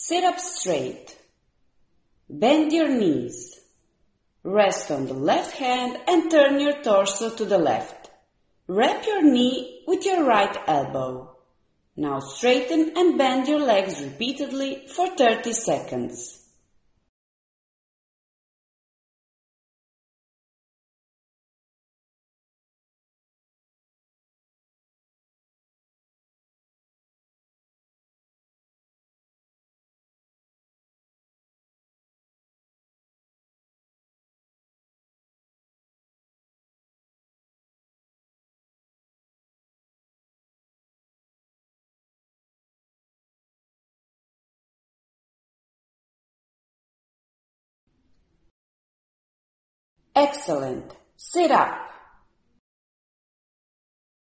Sit up straight. Bend your knees. Rest on the left hand and turn your torso to the left. Wrap your knee with your right elbow. Now straighten and bend your legs repeatedly for 30 seconds. Excellent. Sit up.